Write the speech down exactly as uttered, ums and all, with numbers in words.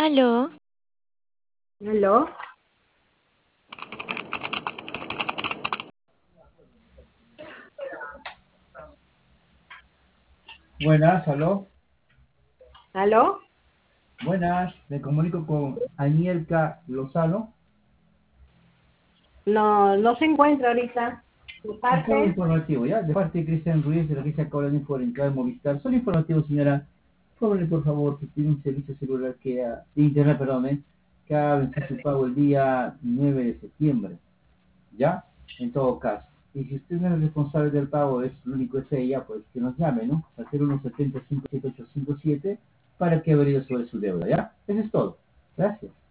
Aló, ¿Aló? Buenas, aló. ¿Aló? Buenas, me comunico con Anielka Lozano. No, no se encuentra ahorita. ¿De Es solo parte? informativo, ¿ya? De parte de Cristian Ruiz, de la agencia Cable Info en Clave Movistar. Solo informativo, señora. Póngale, por favor, que tiene un servicio celular que ha, de internet, perdón, ¿eh? que ha vencido su pago el día nueve de septiembre. ¿Ya? En todo caso. Y si usted no es el responsable del pago, es lo único es ella, pues que nos llame, ¿no? Al cero uno siete cero cinco siete ocho cinco siete para que averigüe sobre su deuda, ¿ya? Eso es todo. Gracias.